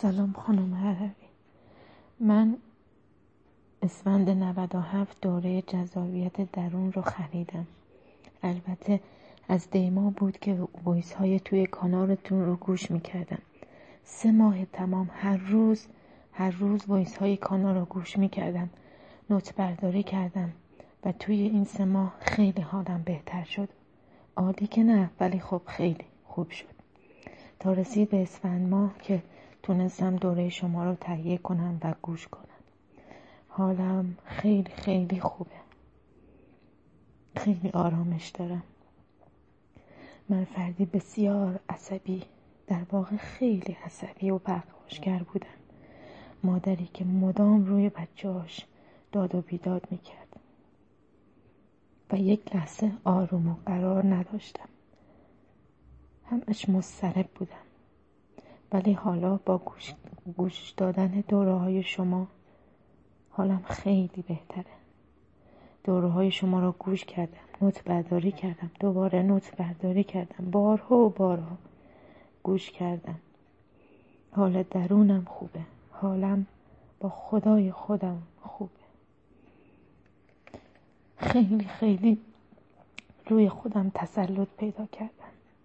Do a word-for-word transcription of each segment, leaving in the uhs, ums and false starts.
سلام خانم عربی. من اسفند نود و هفت دوره جذابیت درون رو خریدم. البته از دیما بود که وایس های توی کانالتون رو گوش میکردم. سه ماه تمام هر روز هر روز وایس های کانال رو گوش میکردم. نوت برداری کردم و توی این سه ماه خیلی حالم بهتر شد. عالی که نه، ولی خب خیلی خوب شد. تا رسید به اسفند ماه که تونستم دوره شما رو تهیه کنم و گوش کنم. حالم خیلی خیلی خوبه. خیلی آرامش دارم. من فردی بسیار عصبی، در واقع خیلی عصبی و پرخاشگر بودم. مادری که مدام روی بچه‌هاش داد و بیداد میکرد و یک لحظه آروم و قرار نداشتم. همش مضطرب بودم. ولی حالا با گوش, گوش دادن دوره های شما حالم خیلی بهتره. دوره های شما را گوش کردم، نوت برداری کردم، دوباره نوت برداری کردم، بارها و بارها گوش کردم. حال درونم خوبه. حالم با خدای خودم خوبه. خیلی خیلی روی خودم تسلط پیدا کردم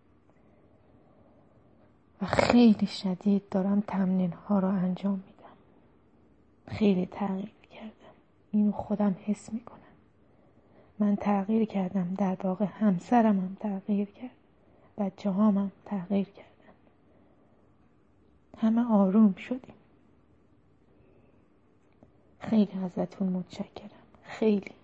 و خیلی شدید دارم تمرین ها را انجام میدم. خیلی تغییر کردم. اینو خودم حس میکنم. من تغییر کردم، در واقع همسرم هم تغییر کرد، بچه هام هم تغییر کردن. همه آروم شدیم. خیلی ازتون متشکرم. خیلی